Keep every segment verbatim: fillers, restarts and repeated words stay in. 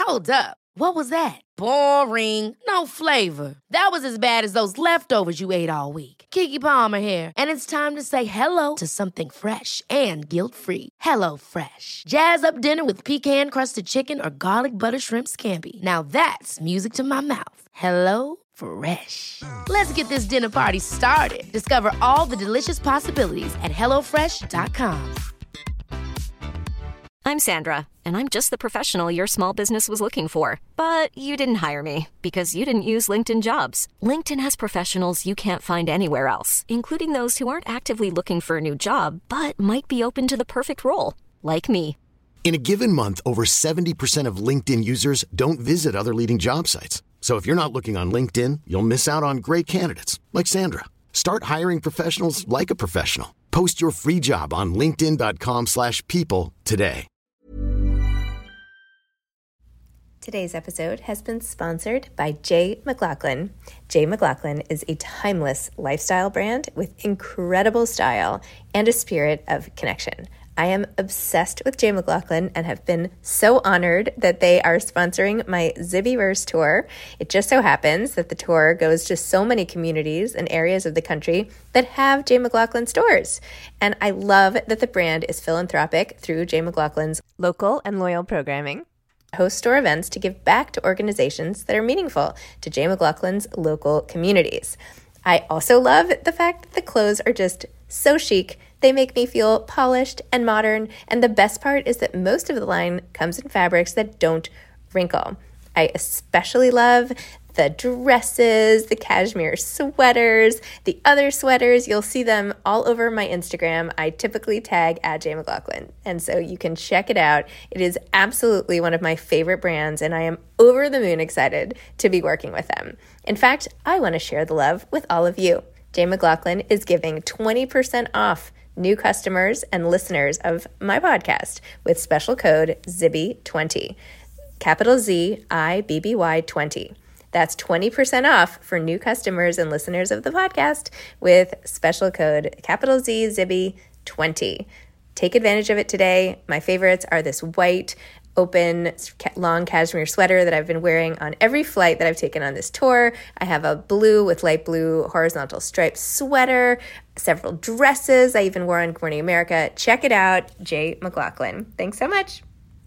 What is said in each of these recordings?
Hold up. What was that? Boring. No flavor. That was as bad as those leftovers you ate all week. Keke Palmer here, and it's time to say hello to something fresh and guilt-free. Hello Fresh. Jazz up dinner with pecan-crusted chicken or garlic butter shrimp scampi. Now that's music to my mouth. Hello Fresh. Let's get this dinner party started. Discover all the delicious possibilities at hello fresh dot com. I'm Sandra, and I'm just the professional your small business was looking for. But you didn't hire me because you didn't use LinkedIn Jobs. LinkedIn has professionals you can't find anywhere else, including those who aren't actively looking for a new job, but might be open to the perfect role, like me. In a given month, over seventy percent of LinkedIn users don't visit other leading job sites. So if you're not looking on LinkedIn, you'll miss out on great candidates like Sandra. Start hiring professionals like a professional. Post your free job on linkedin dot com slash people today. Today's episode has been sponsored by J. McLaughlin. J. McLaughlin is a timeless lifestyle brand with incredible style and a spirit of connection. I am obsessed with J. McLaughlin and have been so honored that they are sponsoring my Zibbyverse tour. It just so happens that the tour goes to so many communities and areas of the country that have J. McLaughlin stores. And I love that the brand is philanthropic through J. McLaughlin's local and loyal programming. Host store events to give back to organizations that are meaningful to J. McLaughlin's local communities. I also love the fact that the clothes are just so chic. They make me feel polished and modern, and the best part is that most of the line comes in fabrics that don't wrinkle. I especially love the dresses, the cashmere sweaters, the other sweaters. You'll see them all over my Instagram. I typically tag at J. McLaughlin, and so you can check it out. It is absolutely one of my favorite brands, and I am over the moon excited to be working with them. In fact, I want to share the love with all of you. J. McLaughlin is giving twenty percent off new customers and listeners of my podcast with special code Zibby twenty, capital Z I B B Y twenty. That's twenty percent off for new customers and listeners of the podcast with special code capital Z Zibby twenty. Take advantage of it today. My favorites are this white, open, long cashmere sweater that I've been wearing on every flight that I've taken on this tour. I have a blue with light blue horizontal striped sweater, several dresses I even wore on Good Morning America. Check it out, J. McLaughlin. Thanks so much.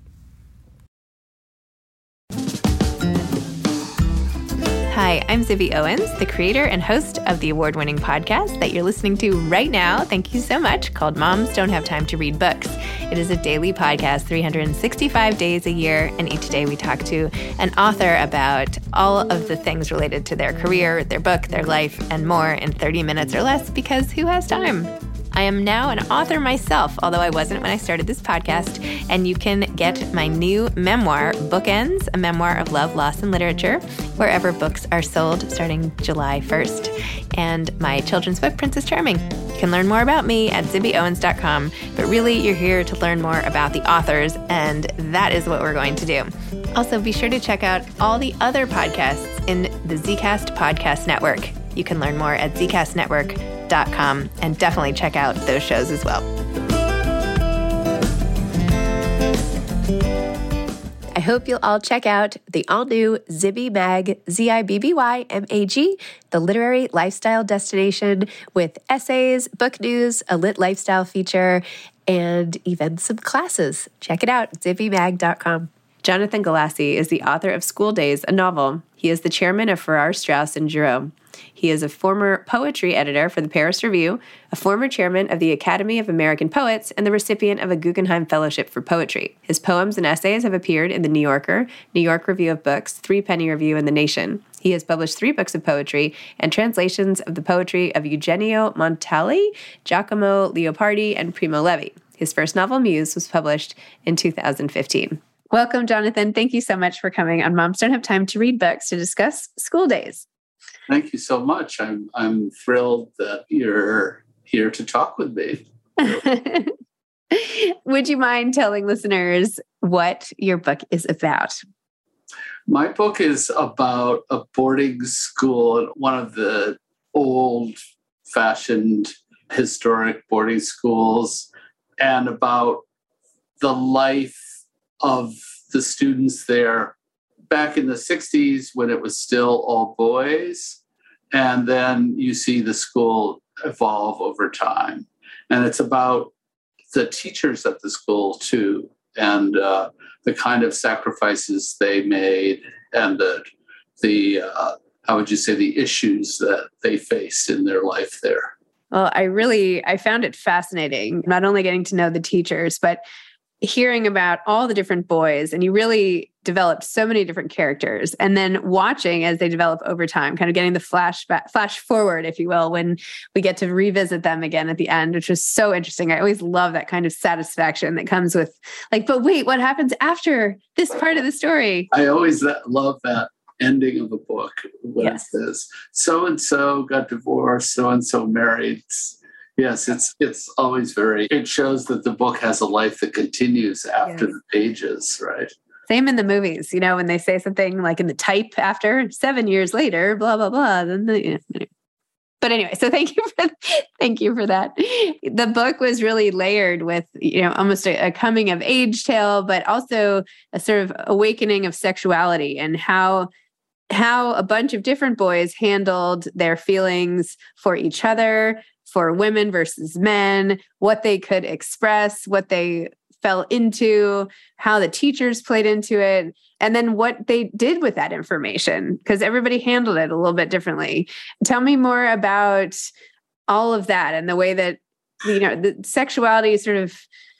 Hi, I'm Zibby Owens, the creator and host of the award-winning podcast that you're listening to right now. Thank you so much, called Moms Don't Have Time to Read Books. It is a daily podcast, three hundred sixty-five days a year, and each day we talk to an author about all of the things related to their career, their book, their life, and more in thirty minutes or less, because who has time? I am now an author myself, although I wasn't when I started this podcast, and you can get my new memoir, Bookends, a memoir of love, loss, and literature, wherever books are sold starting July first. And my children's book, Princess Charming. You can learn more about me at zibby owens dot com, but really you're here to learn more about the authors, and that is what we're going to do. Also, be sure to check out all the other podcasts in the Zcast Podcast Network. You can learn more at zcast network dot com and definitely check out those shows as well. I hope you'll all check out the all-new Zibby Mag, Z I B B Y M A G, the literary lifestyle destination with essays, book news, a lit lifestyle feature, and even some classes. Check it out, zibby mag dot com. Jonathan Galassi is the author of School Days, a novel. He is the chairman of Farrar, Straus and Giroux. He is a former poetry editor for the Paris Review, a former chairman of the Academy of American Poets, and the recipient of a Guggenheim Fellowship for Poetry. His poems and essays have appeared in The New Yorker, New York Review of Books, Three Penny Review, and The Nation. He has published three books of poetry and translations of the poetry of Eugenio Montale, Giacomo Leopardi, and Primo Levi. His first novel, Muse, was published in two thousand fifteen. Welcome, Jonathan. Thank you so much for coming on Moms Don't Have Time to Read Books to discuss School Days. Thank you so much. I'm I'm thrilled that you're here to talk with me. Would you mind telling listeners what your book is about? My book is about a boarding school, one of the old-fashioned historic boarding schools, and about the life of the students there back in the sixties when it was still all boys. And then you see the school evolve over time. And it's about the teachers at the school too, and uh, the kind of sacrifices they made, and the, the uh, how would you say, the issues that they faced in their life there. Well, I really, I found it fascinating, not only getting to know the teachers, but hearing about all the different boys. And you really developed so many different characters. And then watching as they develop over time, kind of getting the flashback, flash forward, if you will, when we get to revisit them again at the end, which was so interesting. I always love that kind of satisfaction that comes with like, but wait, what happens after this part of the story? I always love that ending of a book when yes. it says so-and-so got divorced, so-and-so married. Yes, it's it's always very, it shows that the book has a life that continues after yes. the pages, right? Same in the movies, you know, when they say something like in the type after seven years later, blah, blah, blah. Then the, you know. But anyway, so thank you for thank you for that. The book was really layered with, you know, almost a, a coming of age tale, but also a sort of awakening of sexuality and how how a bunch of different boys handled their feelings for each other, for women versus men, what they could express, what they fell into, how the teachers played into it, and then what they did with that information, because everybody handled it a little bit differently. Tell me more about all of that and the way that, you know, the sexuality sort of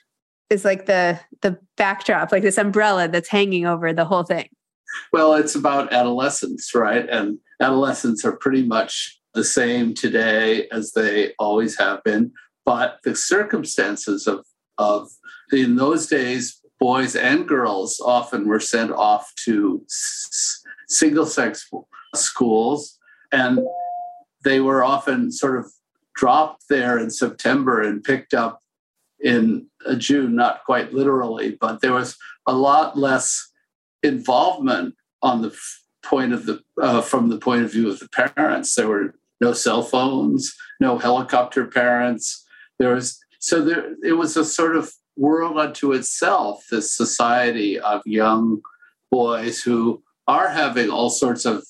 is like the the backdrop, like this umbrella that's hanging over the whole thing. Well, it's about adolescence, right? And adolescents are pretty much the same today as they always have been. But the circumstances of, of in those days, boys and girls often were sent off to s- single-sex schools. And they were often sort of dropped there in September and picked up in June, not quite literally, but there was a lot less involvement on the point of the uh, from the point of view of the parents. There were no cell phones, no helicopter parents. There was so there it was a sort of world unto itself, this society of young boys who are having all sorts of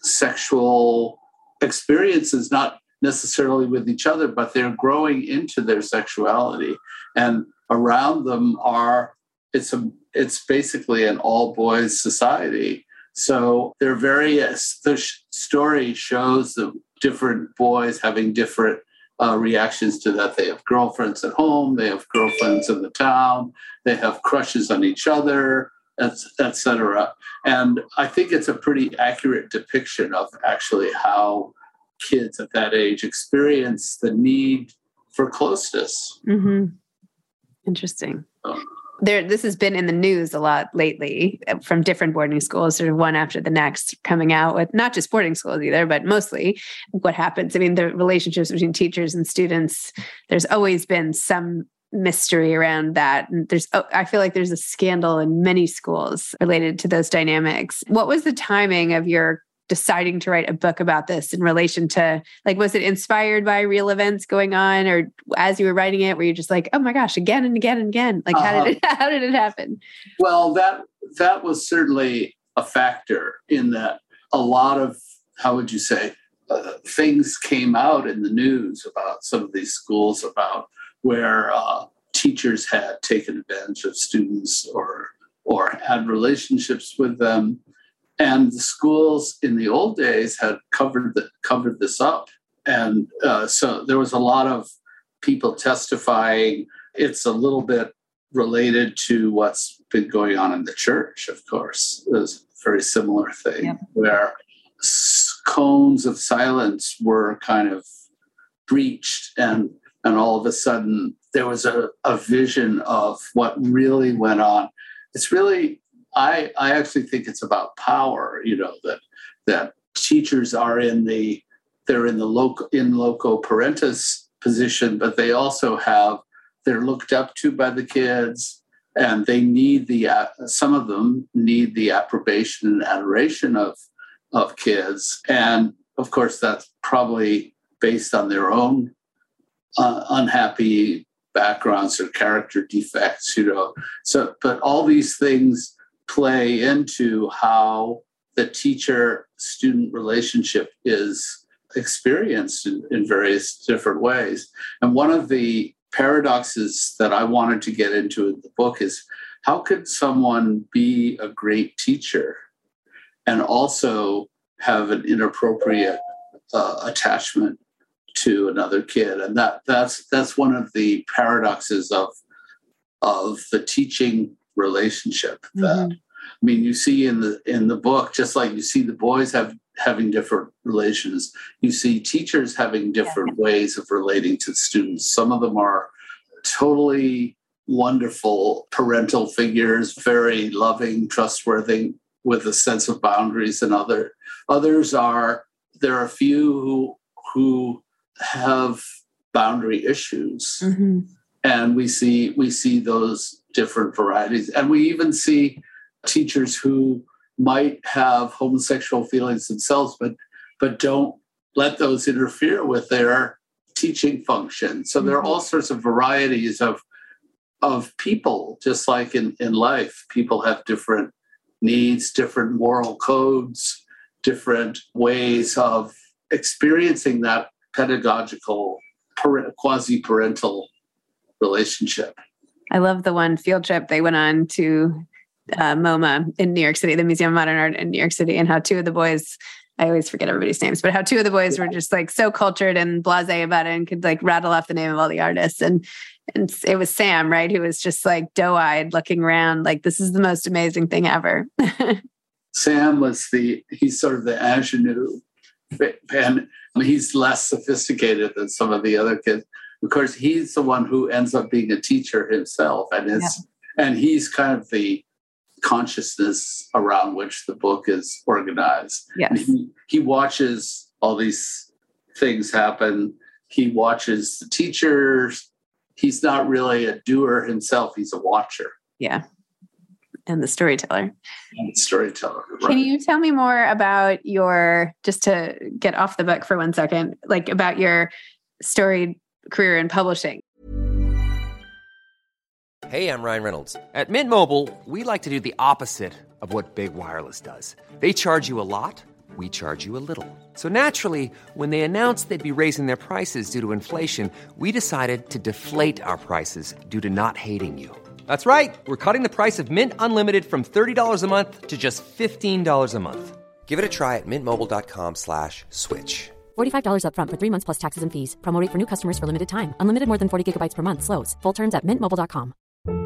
sexual experiences, not necessarily with each other, but they're growing into their sexuality. And around them are it's a it's basically an all boys society. So they're various. The sh- story shows the different boys having different uh, reactions to that. They have girlfriends at home. They have girlfriends in the town. They have crushes on each other, et cetera. And I think it's a pretty accurate depiction of actually how kids at that age experience the need for closeness. Mm-hmm. Interesting. Um, There, this has been in the news a lot lately from different boarding schools, sort of one after the next, coming out with not just boarding schools either, but mostly what happens. I mean, the relationships between teachers and students, there's always been some mystery around that. And there's, oh, I feel like there's a scandal in many schools related to those dynamics. What was the timing of your deciding to write a book about this in relation to, like, was it inspired by real events going on, or as you were writing it, were you just like, oh my gosh, again and again and again? Like, how uh-huh. did it, how did it happen? Well, that, that was certainly a factor in that a lot of, how would you say, uh, things came out in the news about some of these schools about where uh, teachers had taken advantage of students or, or had relationships with them. And the schools in the old days had covered the, covered this up. And uh, so there was a lot of people testifying. It's a little bit related to what's been going on in the church, of course. It was a very similar thing yep. where cones of silence were kind of breached. And, and all of a sudden, there was a, a vision of what really went on. It's really... I, I actually think it's about power, you know, that that teachers are in the they're in the local in loco parentis position, but they also have they're looked up to by the kids, and they need the uh, some of them need the approbation and adoration of of kids, and of course that's probably based on their own uh, unhappy backgrounds or character defects, you know. So, but all these things play into how the teacher-student relationship is experienced in, in various different ways. And one of the paradoxes that I wanted to get into in the book is, how could someone be a great teacher and also have an inappropriate uh, attachment to another kid? And that that's that's one of the paradoxes of of the teaching relationship. That, mm-hmm. I mean, you see in the in the book, just like you see the boys have having different relations, you see teachers having different yeah. ways of relating to students. Some of them are totally wonderful parental figures, very loving, trustworthy, with a sense of boundaries, and other others are, there are a few who who have boundary issues. Mm-hmm. And we see we see those different varieties. And we even see teachers who might have homosexual feelings themselves, but but don't let those interfere with their teaching function. So mm-hmm. there are all sorts of varieties of of people, just like in, in life. People have different needs, different moral codes, different ways of experiencing that pedagogical, quasi-parental relationship. I love the one field trip they went on to uh, MoMA in New York City, the Museum of Modern Art in New York City, and how two of the boys, I always forget everybody's names, but how two of the boys yeah. were just like so cultured and blasé about it and could like rattle off the name of all the artists. And and it was Sam, right, who was just like doe-eyed looking around like, this is the most amazing thing ever. Sam was the, he's sort of the ingenue, and he's less sophisticated than some of the other kids. Of course, he's the one who ends up being a teacher himself, and is, yeah. and he's kind of the consciousness around which the book is organized. Yes. He, he watches all these things happen. He watches the teachers. He's not really a doer himself. He's a watcher. Yeah. And the storyteller. And the storyteller. Right. Can you tell me more about your, just to get off the book for one second, like about your storied career in publishing? Hey, I'm Ryan Reynolds. At Mint Mobile, we like to do the opposite of what Big Wireless does. They charge you a lot. We charge you a little. So naturally, when they announced they'd be raising their prices due to inflation, we decided to deflate our prices due to not hating you. That's right. We're cutting the price of Mint Unlimited from thirty dollars a month to just fifteen dollars a month. Give it a try at mintmobile.com slash switch. forty-five dollars up front for three months plus taxes and fees. Promo rate for new customers for limited time. Unlimited more than forty gigabytes per month slows. Full terms at mint mobile dot com.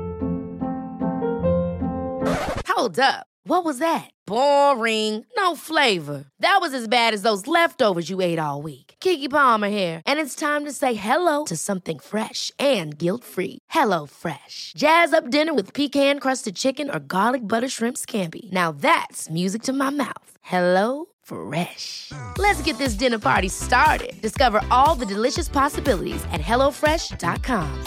Hold up. What was that? Boring. No flavor. That was as bad as those leftovers you ate all week. Keke Palmer here, and it's time to say hello to something fresh and guilt-free. Hello Fresh. Jazz up dinner with pecan-crusted chicken or garlic butter shrimp scampi. Now that's music to my mouth. Hello Fresh. Let's get this dinner party started. Discover all the delicious possibilities at hello fresh dot com.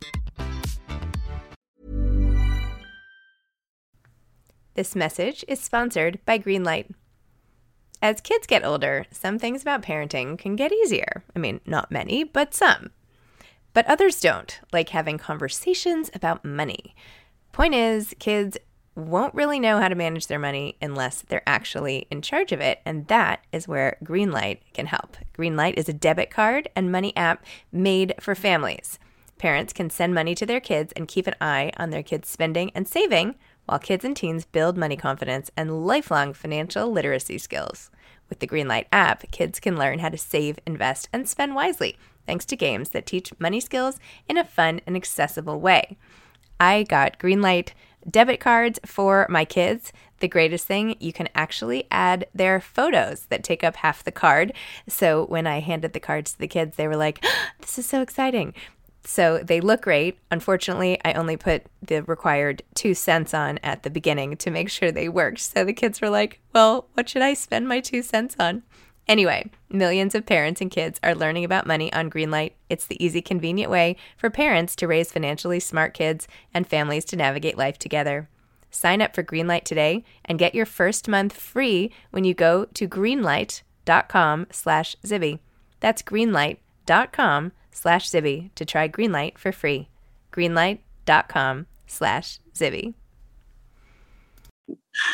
This message is sponsored by Greenlight. As kids get older, some things about parenting can get easier. I mean, not many, but some. But others don't, like having conversations about money. Point is, kids won't really know how to manage their money unless they're actually in charge of it, and that is where Greenlight can help. Greenlight is a debit card and money app made for families. Parents can send money to their kids and keep an eye on their kids' spending and saving, while kids and teens build money confidence and lifelong financial literacy skills. With the Greenlight app, kids can learn how to save, invest, and spend wisely, thanks to games that teach money skills in a fun and accessible way. I got Greenlight debit cards for my kids. The greatest thing, you can actually add their photos that take up half the card. So when I handed the cards to the kids, they were like, oh, this is so exciting. So they look great. Unfortunately, I only put the required two cents on at the beginning to make sure they worked. So the kids were like, well, what should I spend my two cents on? Anyway, millions of parents and kids are learning about money on Greenlight. It's the easy, convenient way for parents to raise financially smart kids and families to navigate life together. Sign up for Greenlight today and get your first month free when you go to greenlight.com slash Zibby. That's greenlight.com slash Zibby to try Greenlight for free. Greenlight.com slash Zibby.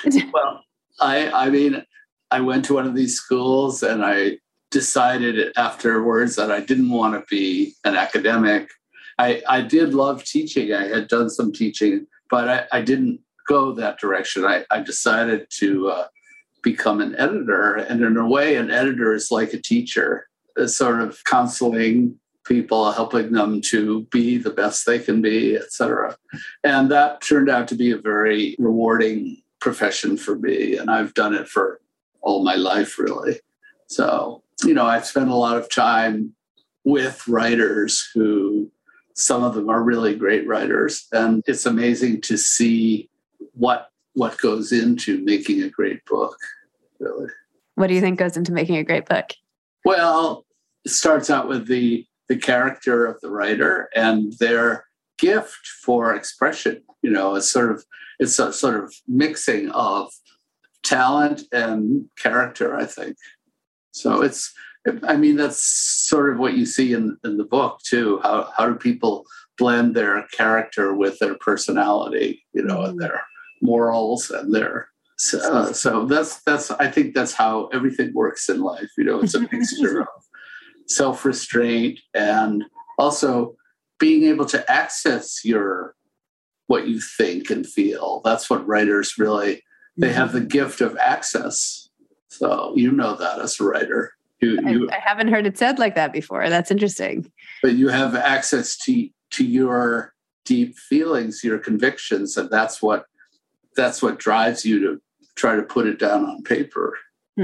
Well, I, I mean, I went to one of these schools and I decided afterwards that I didn't want to be an academic. I, I did love teaching. I had done some teaching, but I, I didn't go that direction. I, I decided to uh, become an editor. And in a way, an editor is like a teacher, it's sort of counseling people, helping them to be the best they can be, et cetera. And that turned out to be a very rewarding profession for me. And I've done it for all my life, really. So, you know, I've spent a lot of time with writers who, some of them are really great writers. And it's amazing to see what what goes into making a great book, really. What do you think goes into making a great book? Well, it starts out with the the character of the writer and their gift for expression. You know, it's sort of it's a sort of mixing of talent and character, I think. So it's, I mean, that's sort of what you see in, in the book too. How how do people blend their character with their personality, you know, and their morals and their uh, so that's that's I think that's how everything works in life. You know, it's a mixture of self-restraint and also being able to access your what you think and feel. That's what writers really, they have the gift of access. So you know that as a writer. You, you, I, I haven't heard it said like that before. That's interesting. But you have access to to your deep feelings, your convictions, and that's what that's what drives you to try to put it down on paper. Hmm.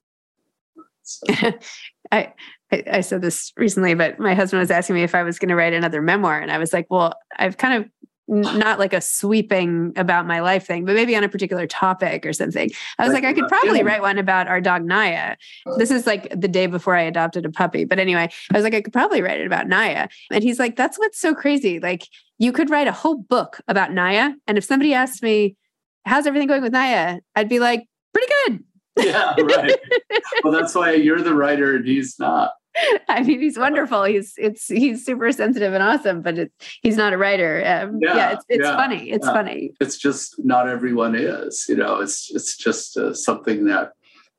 So. I, I I said this recently, but my husband was asking me if I was going to write another memoir, and I was like, "Well, I've kind of not like a sweeping about my life thing, but maybe on a particular topic or something." I was like, I could probably write one about our dog Naya. This is like the day before I adopted a puppy. But anyway, I was like, I could probably write it about Naya. And he's like, that's what's so crazy. Like, you could write a whole book about Naya. And if somebody asked me, how's everything going with Naya? I'd be like, pretty good. Yeah, right. Well, that's why you're the writer and he's not. I mean, he's wonderful. He's it's he's super sensitive and awesome, but it, he's not a writer. Um, yeah, yeah, it's it's yeah, funny. It's yeah. funny. It's just not everyone is. You know, it's it's just uh, something that.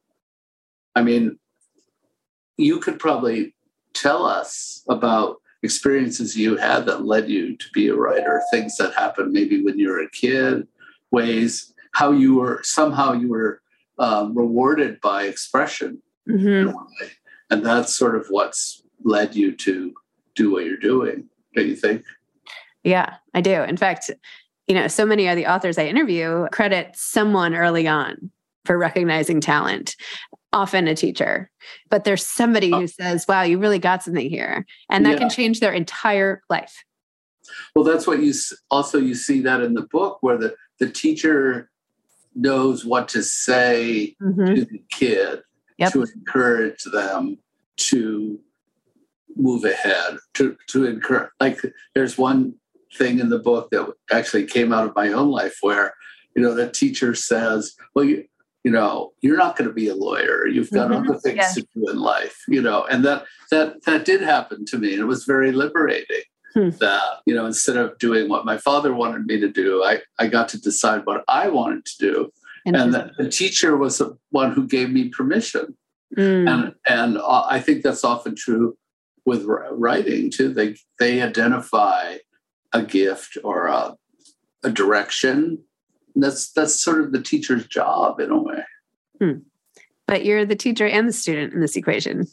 I mean, you could probably tell us about experiences you had that led you to be a writer. Things that happened maybe when you were a kid. Ways how you were somehow you were um, rewarded by expression. Mm-hmm. And that's sort of what's led you to do what you're doing, don't you think? Yeah, I do. In fact, you know, so many of the authors I interview credit someone early on for recognizing talent, often a teacher. But there's somebody oh. who says, wow, you really got something here. And that yeah. can change their entire life. Well, that's what you also, you see that in the book where the, the teacher knows what to say mm-hmm. to the kid. Yep. To encourage them to move ahead, to, to encourage, like there's one thing in the book that actually came out of my own life where, you know, the teacher says, well, you, you know, you're not going to be a lawyer. You've got mm-hmm. other things yeah. to do in life, you know, and that, that, that did happen to me. And it was very liberating hmm. that, you know, instead of doing what my father wanted me to do, I, I got to decide what I wanted to do. And the, the teacher was the one who gave me permission. Mm. And and uh, I think that's often true with writing, too. They they identify a gift or a, a direction. And that's, that's sort of the teacher's job in a way. Hmm. But you're the teacher and the student in this equation.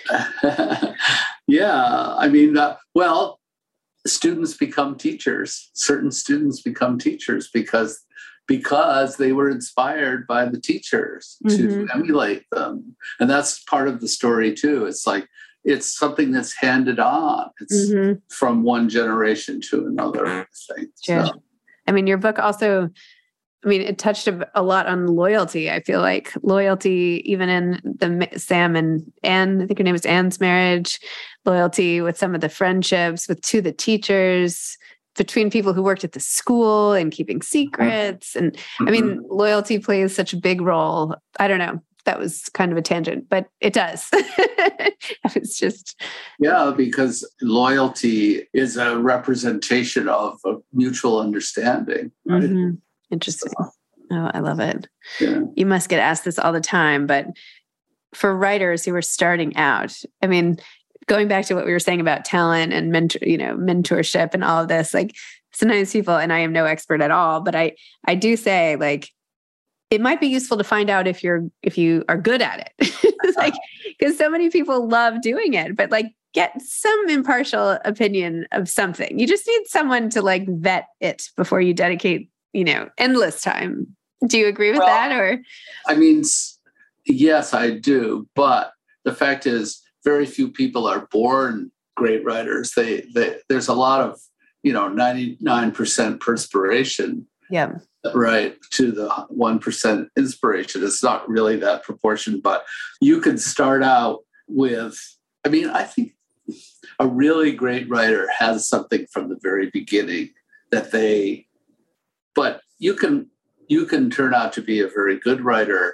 Yeah. I mean, uh, well, students become teachers. Certain students become teachers because because they were inspired by the teachers to mm-hmm. emulate them. And that's part of the story too. It's like, it's something that's handed on. It's mm-hmm. from one generation to another, I think. Sure. So. I mean, your book also, I mean, it touched a, a lot on loyalty. I feel like loyalty, even in the Sam and Anne, I think her name is Anne's marriage, loyalty with some of the friendships with to the teachers, between people who worked at the school and keeping secrets. And I mean, loyalty plays such a big role. I don't know. That was kind of a tangent, but it does. It's just. Yeah, because loyalty is a representation of a mutual understanding. Right? Mm-hmm. Interesting. So, Oh, I love it. Yeah. You must get asked this all the time, but for writers who are starting out, I mean, going back to what we were saying about talent and mentor, you know, mentorship and all of this, like sometimes people, and I am no expert at all, but I, I do say like, it might be useful to find out if you're, if you are good at it. It's like, because so many people love doing it, but like get some impartial opinion of something. You just need someone to like vet it before you dedicate, you know, endless time. Do you agree with well, that? Or, I mean, yes, I do. But the fact is, very few people are born great writers. They, they there's a lot of, you know, ninety-nine percent perspiration. Yeah. Right, to the one percent inspiration. It's not really that proportion, but you could start out with, I mean, I think a really great writer has something from the very beginning that they, but you can, you can turn out to be a very good writer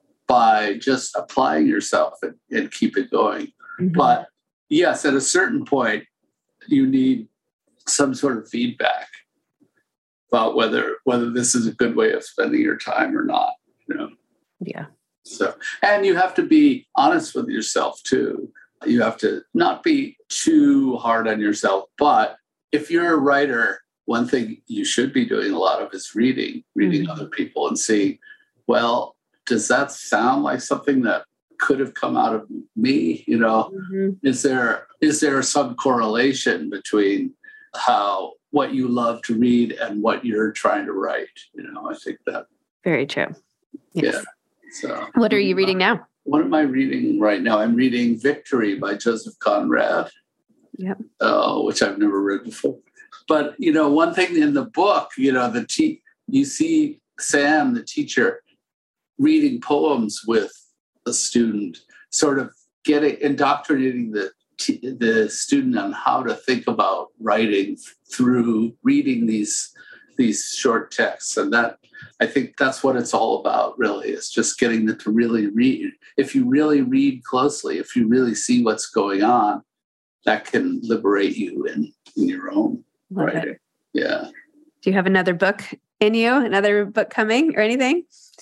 by just applying yourself and, and keep it going. Mm-hmm. But yes, at a certain point, you need some sort of feedback about whether whether this is a good way of spending your time or not, you know. Yeah. So, and you have to be honest with yourself too. You have to not be too hard on yourself. But if you're a writer, one thing you should be doing a lot of is reading, reading mm-hmm. other people and seeing, well, does that sound like something that could have come out of me? You know, mm-hmm. is there is there some correlation between how what you love to read and what you're trying to write? You know, I think that. Very true. Yes. Yeah. So what are you reading now? What am I reading right now? I'm reading Victory by Joseph Conrad, yep. uh, which I've never read before. But, you know, one thing in the book, you know, the te- you see Sam, the teacher, reading poems with a student, sort of getting, indoctrinating the the student on how to think about writing through reading these these short texts. And that, I think that's what it's all about, really. It's just getting them to really read. If you really read closely, if you really see what's going on, that can liberate you in, in your own Love writing. It. Yeah. Do you have another book in you, another book coming or anything?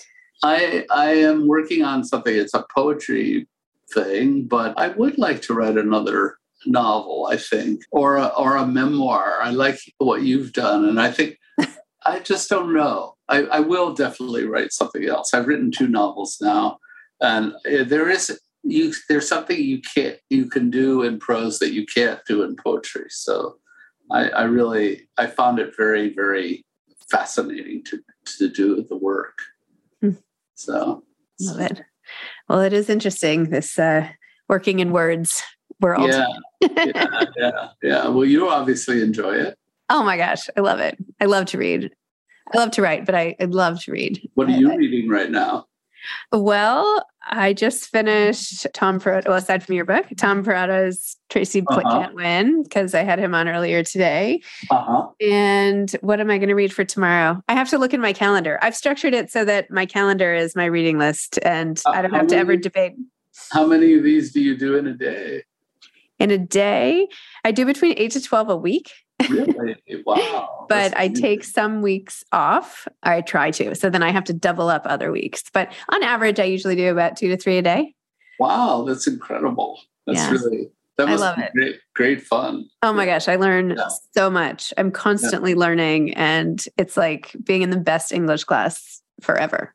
I I am working on something. It's a poetry thing, but I would like to write another novel, I think, or a, or a memoir. I like what you've done, and I think I just don't know. I, I will definitely write something else. I've written two novels now, and there is you. There's something you can't you can do in prose that you can't do in poetry. So I, I really I found it very very fascinating to to do the work. Hmm. So love it. Well, it is interesting, this uh, working in words world. Yeah, yeah, yeah, yeah. Well, you obviously enjoy it. Oh my gosh, I love it. I love to read. I love to write, but I, I love to read. What are you I, reading right now? Well, I just finished Tom Perrotta, well, aside from your book, Tom Perotta's Tracy uh-huh. Can't Win, because I had him on earlier today. Uh-huh. And what am I going to read for tomorrow? I have to look in my calendar. I've structured it so that my calendar is my reading list, and uh, I don't have many, to ever debate. How many of these do you do in a day? In a day, I do between eight to twelve a week. Really? Wow. But I take some weeks off. I try to. So then I have to double up other weeks. But on average, I usually do about two to three a day. Wow, that's incredible. That's yeah. really, that must I love be it. Great, great fun. Oh my gosh, I learn yeah. so much. I'm constantly yeah. learning, and it's like being in the best English class forever.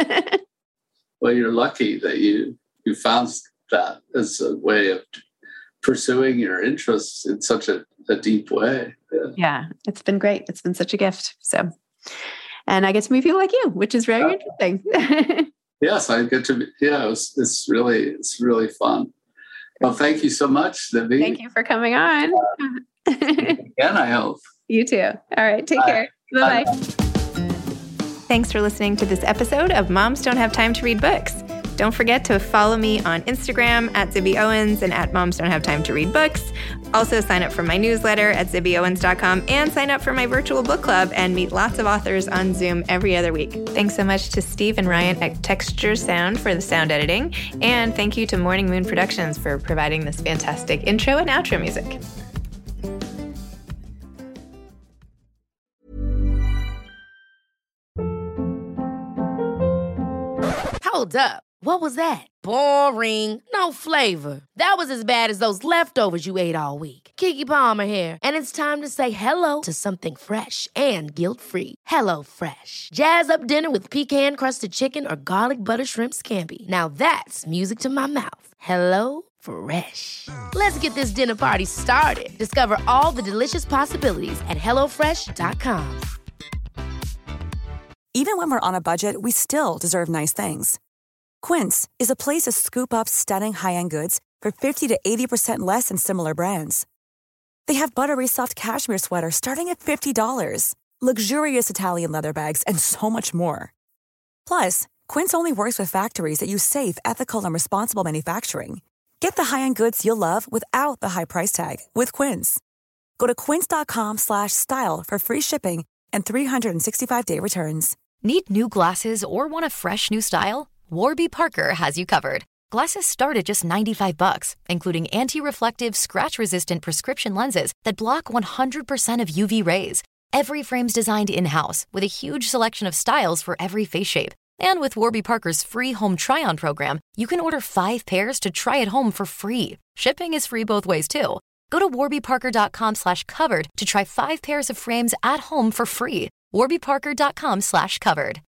Well, you're lucky that you you found that as a way of pursuing your interests in such a, a deep way. Yeah. yeah, it's been great. It's been such a gift. So, and I get to meet people like you, which is very uh, interesting. Yes, I get to be, yeah, it was, it's really, it's really fun. Well, thank you so much, Libby. Thank you for coming on. Uh, again, I hope. You too. All right, take Bye. care. Bye-bye. Bye. Thanks for listening to this episode of Moms Don't Have Time to Read Books. Don't forget to follow me on Instagram at Zibby Owens and at Moms Don't Have Time to Read Books. Also sign up for my newsletter at zibby owens dot com and sign up for my virtual book club and meet lots of authors on Zoom every other week. Thanks so much to Steve and Ryan at Texture Sound for the sound editing. And thank you to Morning Moon Productions for providing this fantastic intro and outro music. Hold up. What was that? Boring. No flavor. That was as bad as those leftovers you ate all week. Keke Palmer here, and it's time to say hello to something fresh and guilt-free. Hello Fresh. Jazz up dinner with pecan-crusted chicken or garlic butter shrimp scampi. Now that's music to my mouth. Hello Fresh. Let's get this dinner party started. Discover all the delicious possibilities at hello fresh dot com. Even when we're on a budget, we still deserve nice things. Quince is a place to scoop up stunning high-end goods for fifty to eighty percent less than similar brands. They have buttery soft cashmere sweaters starting at fifty dollars, luxurious Italian leather bags, and so much more. Plus, Quince only works with factories that use safe, ethical, and responsible manufacturing. Get the high-end goods you'll love without the high price tag with Quince. Go to quince.com slash style for free shipping and three sixty-five day returns. Need new glasses or want a fresh new style? Warby Parker has you covered. Glasses start at just ninety-five bucks, including anti-reflective, scratch-resistant prescription lenses that block one hundred percent of U V rays. Every frame's designed in-house with a huge selection of styles for every face shape. And with Warby Parker's free home try-on program, you can order five pairs to try at home for free. Shipping is free both ways, too. Go to warbyparker.com slash covered to try five pairs of frames at home for free. warbyparker.com slash covered.